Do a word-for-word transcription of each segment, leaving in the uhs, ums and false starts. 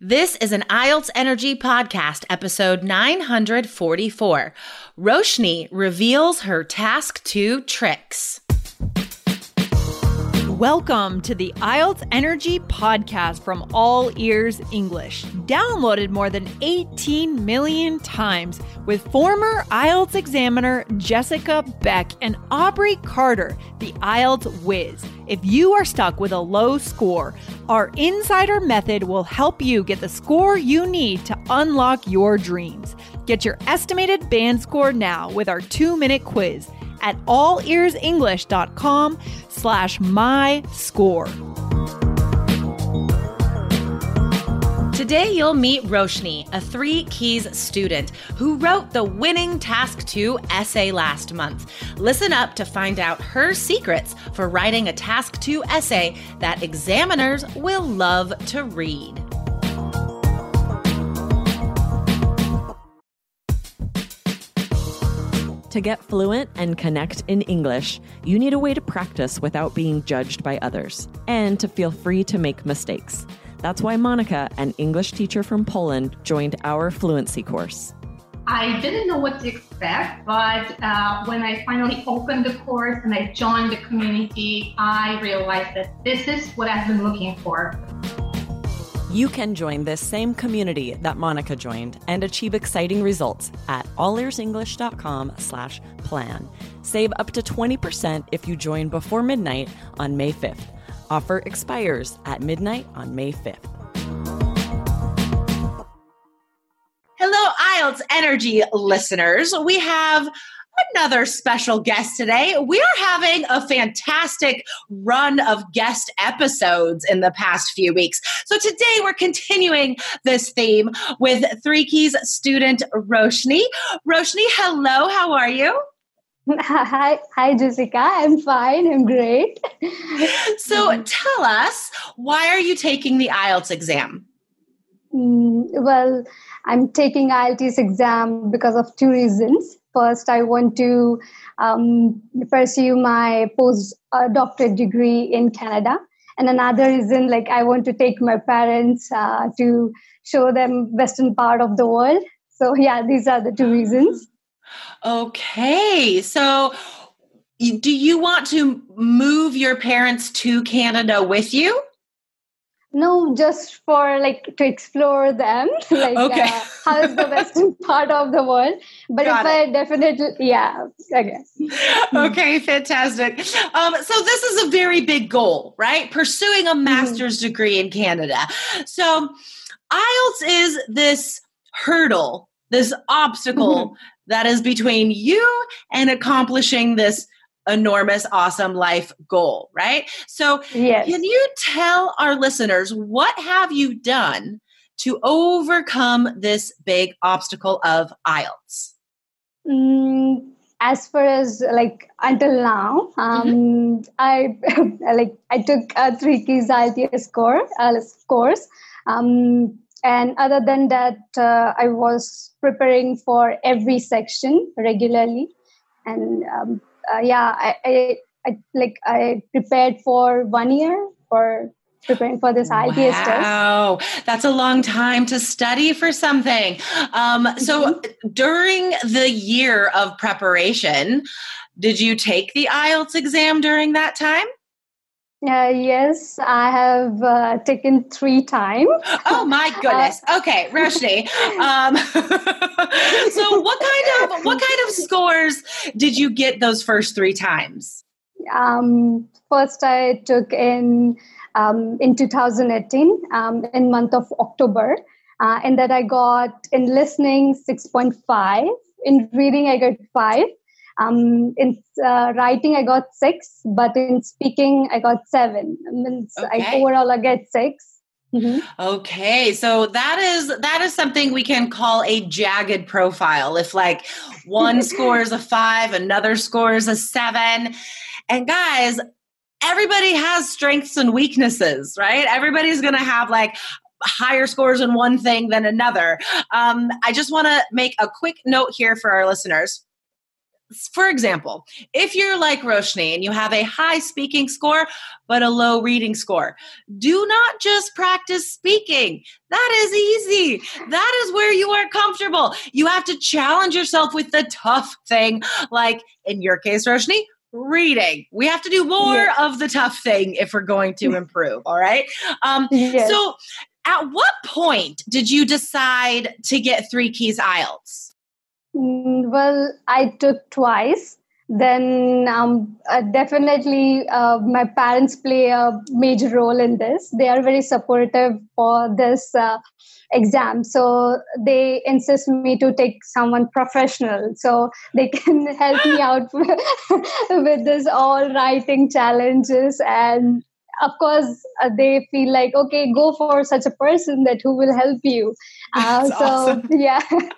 This is an I E L T S Energy Podcast, episode nine hundred forty-four. Roshni reveals her task two tricks. Welcome to the I E L T S Energy Podcast from All Ears English, downloaded more than eighteen million times with former I E L T S examiner Jessica Beck and Aubrey Carter, the I E L T S whiz. If you are stuck with a low score, our insider method will help you get the score you need to unlock your dreams. Get your estimated band score now with our two-minute quiz at allearsenglish.com slash my score. Today you'll meet Roshni, a Three Keys student who wrote the winning Task two essay last month. Listen up to find out her secrets for writing a Task two essay that examiners will love to read. To get fluent and connect in English, you need a way to practice without being judged by others, and to feel free to make mistakes. That's why Monica, an English teacher from Poland, joined our fluency course. I didn't know what to expect, but uh, when I finally opened the course and I joined the community, I realized that this is what I've been looking for. You can join this same community that Monica joined and achieve exciting results at allearsenglish.com slash plan. Save up to twenty percent if you join before midnight on May fifth. Offer expires at midnight on May fifth. Hello, I E L T S Energy listeners. We have another special guest today. We are having a fantastic run of guest episodes in the past few weeks. So today we're continuing this theme with Three Keys student Roshni. Roshni, hello, how are you? Hi, hi, Jessica. I'm fine. I'm great. So tell us, why are you taking the I E L T S exam? Mm, well, I'm taking I E L T S exam because of two reasons. First, I want to um, pursue my post-doctorate degree in Canada. And another reason, like I want to take my parents uh, to show them Western part of the world. So yeah, these are the two reasons. Okay. So do you want to move your parents to Canada with you? No, just for like to explore them, like okay. uh, how is the western part of the world. But Got if it. I definitely, yeah, okay. Okay, fantastic. Um, so this is a very big goal, right? Pursuing a master's mm-hmm. degree in Canada. So I E L T S is this hurdle, this obstacle mm-hmm. that is between you and accomplishing this enormous, awesome life goal, right? So yes. Can you tell our listeners, what have you done to overcome this big obstacle of I E L T S? Mm, as far as like until now, um, mm-hmm. I like I took a Three Keys I E L T S course, uh, course. Um, and other than that, uh, I was preparing for every section regularly, and um, Uh, yeah, I, I, I like I prepared for one year for preparing for this I E L T S test. Wow, that's a long time to study for something. Um, so mm-hmm. during the year of preparation, did you take the I E L T S exam during that time? Uh, yes, I have uh, taken three times. Oh my goodness! Uh, okay, Roshni. Um, so, what kind of what kind of scores did you get those first three times? Um, first, I took in um, in two thousand eighteen um, in month of October, uh, and that I got in listening six point five, in reading I got five. Um, in uh, writing, I got six, but in speaking, I got seven. I mean, okay. I, overall, I get six. Mm-hmm. Okay, so that is that is something we can call a jagged profile. If like one scores a five, another scores a seven, and guys, everybody has strengths and weaknesses, right? Everybody's going to have like higher scores in one thing than another. Um, I just want to make a quick note here for our listeners. for example, if you're like Roshni and you have a high speaking score, but a low reading score, do not just practice speaking. That is easy. That is where you are comfortable. You have to challenge yourself with the tough thing, like in your case, Roshni, reading. We have to do more yes. of the tough thing if we're going to improve. All right. Um, yes. So at what point did you decide to get Three Keys I E L T S? Well, I took twice. Then um, uh, definitely uh, my parents play a major role in this. They are very supportive for this uh, exam. So they insist me to take someone professional so they can help me out with, with this all writing challenges. And of course, uh, they feel like, okay, go for such a person that who will help you. Uh, so awesome. yeah.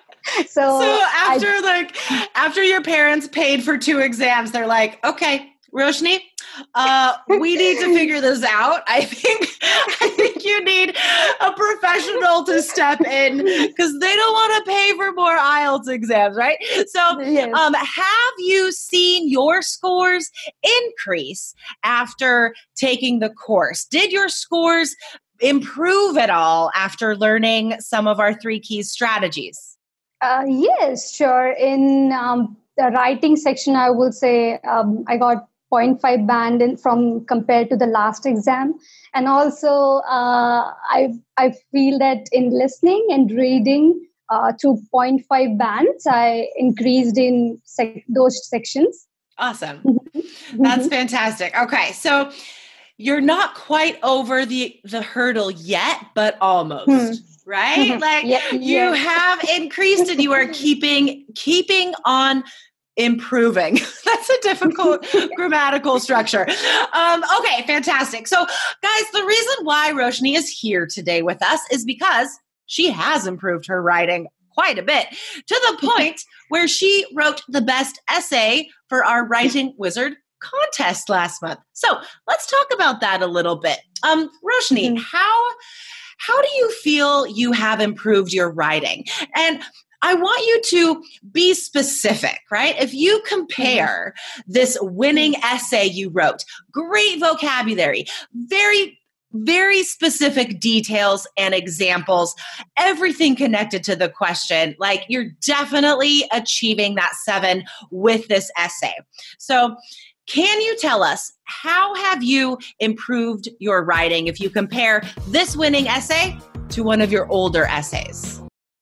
So, so after I, like after your parents paid for two exams, they're like, okay, Roshni, uh, we need to figure this out. I think I think you need a professional to step in because they don't want to pay for more I E L T S exams, right? So yes. um, have you seen your scores increase after taking the course? Did your scores improve at all after learning some of our Three Keys strategies? Uh, yes, sure. In um, the writing section, I will say um, I got zero point five band in from compared to the last exam. And also, uh, I I feel that in listening and reading uh, to zero point five bands, I increased in sec- those sections. Awesome. That's fantastic. Okay, so you're not quite over the, the hurdle yet, but almost. Hmm. Right? Like yeah, you yeah. have increased and you are keeping keeping on improving. That's a difficult grammatical structure. Um, okay, fantastic. So guys, the reason why Roshni is here today with us is because she has improved her writing quite a bit to the point where she wrote the best essay for our Writing Wizard contest last month. So let's talk about that a little bit. Um, Roshni, mm-hmm. how How do you feel you have improved your writing? And I want you to be specific, right? If you compare this winning essay you wrote, great vocabulary, very, very specific details and examples, everything connected to the question, like you're definitely achieving that seven with this essay. So can you tell us, how have you improved your writing if you compare this winning essay to one of your older essays?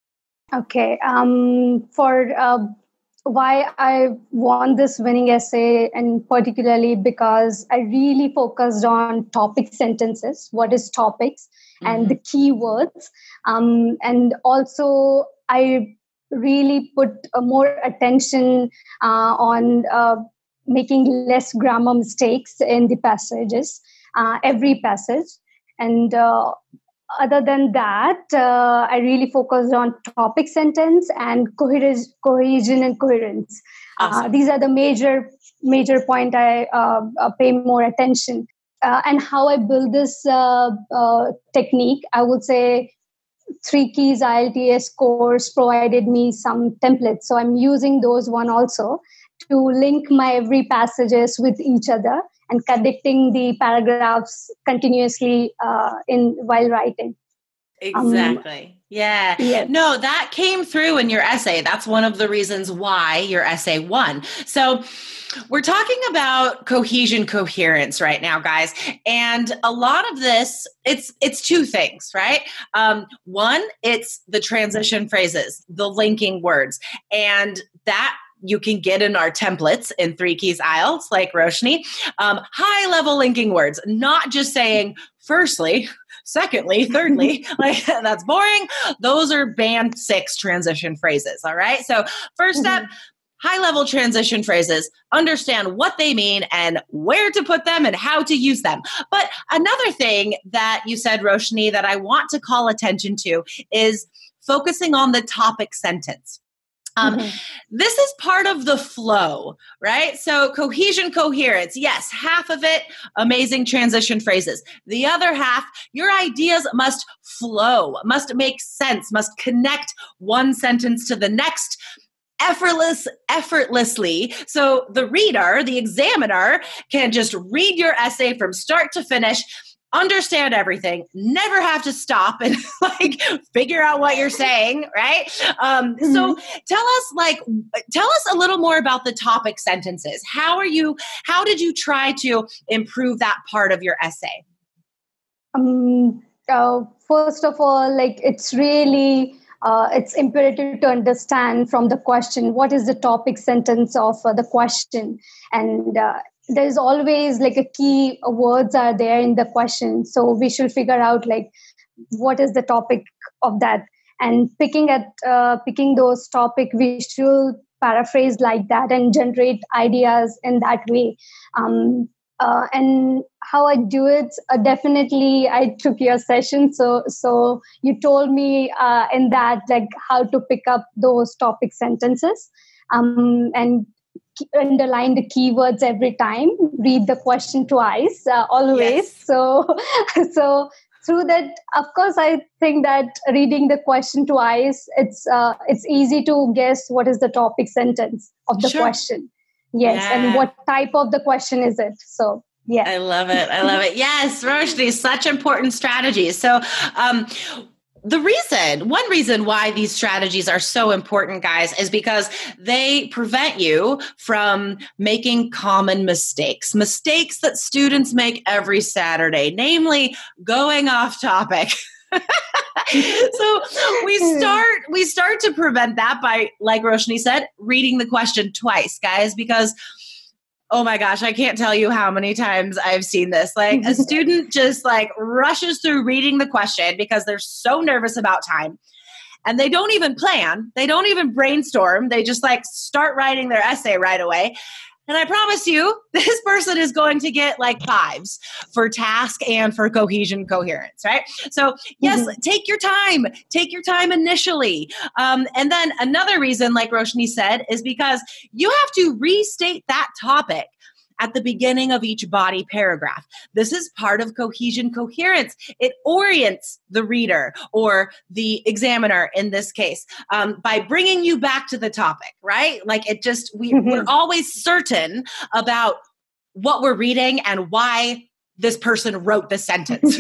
Okay. Um, for uh, why I won this winning essay, and particularly because I really focused on topic sentences, what is topics, mm-hmm. and the keywords. Um, and also, I really put uh, more attention uh, on uh, making less grammar mistakes in the passages, uh, every passage. And uh, other than that, uh, I really focused on topic sentence and cohe- cohesion and coherence. Awesome. Uh, these are the major, major point I uh, uh, pay more attention. Uh, and how I build this uh, uh, technique, I would say Three Keys I E L T S course provided me some templates. So I'm using those one also to link my every passages with each other and connecting the paragraphs continuously uh, in while writing. Exactly. Um, yeah. Yes. No, that came through in your essay. That's one of the reasons why your essay won. So we're talking about cohesion, coherence right now, guys. And a lot of this, it's it's two things, right? Um, one, it's the transition phrases, the linking words. And that you can get in our templates in Three Keys I E L T S, like Roshni. Um, high-level linking words, not just saying firstly, secondly, thirdly, like that's boring. Those are band six transition phrases, all right? So first step, mm-hmm. high-level transition phrases, understand what they mean and where to put them and how to use them. But another thing that you said, Roshni, that I want to call attention to is focusing on the topic sentence. Um, mm-hmm. This is part of the flow, right? So cohesion, coherence. Yes, half of it, amazing transition phrases. The other half, your ideas must flow, must make sense, must connect one sentence to the next. effortless, effortlessly. So the reader, the examiner, can just read your essay from start to finish, understand everything, never have to stop and like figure out what you're saying, right? Um, mm-hmm. So tell us, like, tell us a little more about the topic sentences. How are you, how did you try to improve that part of your essay? Um, uh, first of all, like, it's really, uh, it's imperative to understand from the question, what is the topic sentence of uh, the question? And uh, there's always like a key uh, words are there in the question. So we should figure out like, what is the topic of that? And picking at, uh, picking those topic, we should paraphrase like that and generate ideas in that way. Um, Uh, and how I do it, uh, definitely I took your session. So so you told me uh, in that, like, how to pick up those topic sentences um, and underline the keywords every time, read the question twice, uh, always. Yes. So, so through that, of course, I think that reading the question twice, it's uh, it's easy to guess what is the topic sentence of the sure. question. Yes, yeah. And what type of the question is it? So, yeah. I love it. I love it. Yes, Roshni, such important strategies. So, um, the reason, one reason why these strategies are so important, guys, is because they prevent you from making common mistakes, mistakes that students make every Saturday, namely going off topic. So we start we start to prevent that by, like Roshni said, reading the question twice, guys, because oh my gosh, I can't tell you how many times I've seen this. Like a student just like rushes through reading the question because they're so nervous about time. And they don't even plan. They don't even brainstorm. They just like start writing their essay right away. And I promise you, this person is going to get like fives for task and for cohesion, coherence, right? So yes, mm-hmm. take your time. Take your time initially. Um, and then another reason, like Roshni said, is because you have to restate that topic at the beginning of each body paragraph. This is part of cohesion, coherence. It orients the reader or the examiner in this case um, by bringing you back to the topic, right? Like it just, we, mm-hmm. we're always certain about what we're reading and why this person wrote the sentence.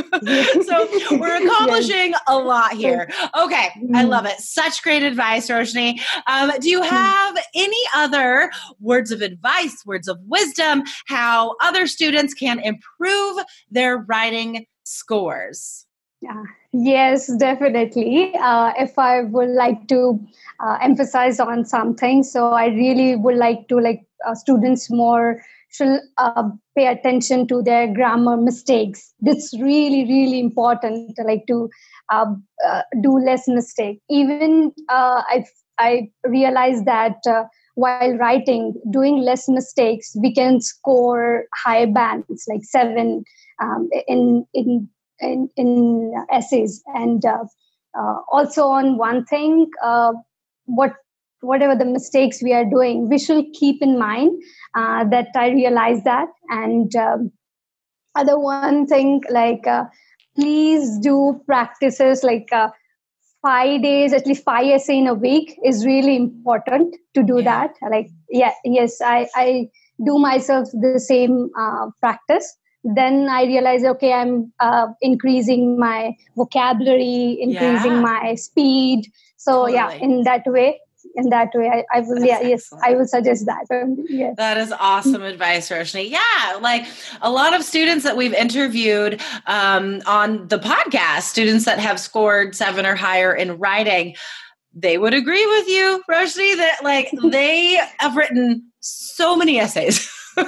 So we're accomplishing yes. a lot here. Okay. I love it. Such great advice, Roshni. Um, do you have any other words of advice, words of wisdom, how other students can improve their writing scores? Yeah. Yes, definitely. Uh, if I would like to uh, emphasize on something, so I really would like to like uh, students more should uh, pay attention to their grammar mistakes. It's really, really important to like to uh, uh, do less mistake. Even uh, I I realized that uh, while writing, doing less mistakes, we can score high bands like seven um, in in in in essays. And uh, uh, also on one thing, uh, what. whatever the mistakes we are doing, we should keep in mind uh, that I realize that. And um, other one thing, like, uh, please do practices like uh, five days, at least five essays in a week is really important to do yeah. that. Like, yeah, yes, I, I do myself the same uh, practice. Then I realize, okay, I'm uh, increasing my vocabulary, increasing yeah. my speed. So totally. yeah, in that way, In that way, I, I will, yeah, yes, I will suggest that. Um, yes. That is awesome advice, Roshni. Yeah, like a lot of students that we've interviewed um, on the podcast, students that have scored seven or higher in writing, they would agree with you, Roshni, that like they have written so many essays.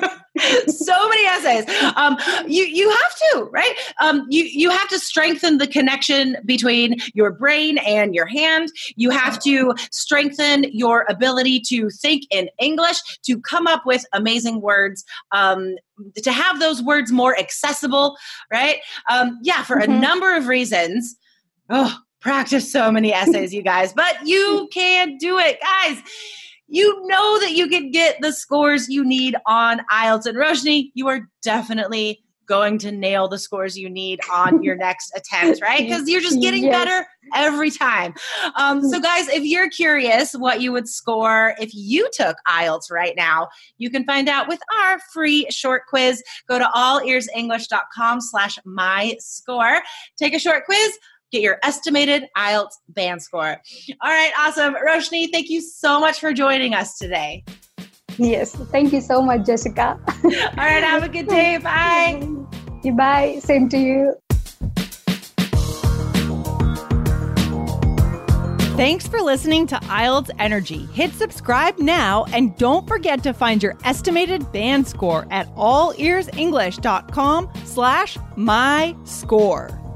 So many essays. Um, you you have to, right? Um, you you have to strengthen the connection between your brain and your hand. You have to strengthen your ability to think in English, to come up with amazing words, um, to have those words more accessible, right? Um, yeah, for mm-hmm. a number of reasons. Oh, practice so many essays, you guys, but you can do it, guys. You know that you can get the scores you need on I E L T S. And Roshni, you are definitely going to nail the scores you need on your next attempt, right? Because you're just getting Yes. better every time. Um, so guys, if you're curious what you would score if you took I E L T S right now, you can find out with our free short quiz. Go to allearsenglish.com slash my score. Take a short quiz. Get your estimated I E L T S band score. All right, awesome. Roshni, thank you so much for joining us today. Yes. Thank you so much, Jessica. All right, have a good day. Bye. Bye. Same to you. Thanks for listening to I E L T S Energy. Hit subscribe now and don't forget to find your estimated band score at allearsenglish.com slash my score.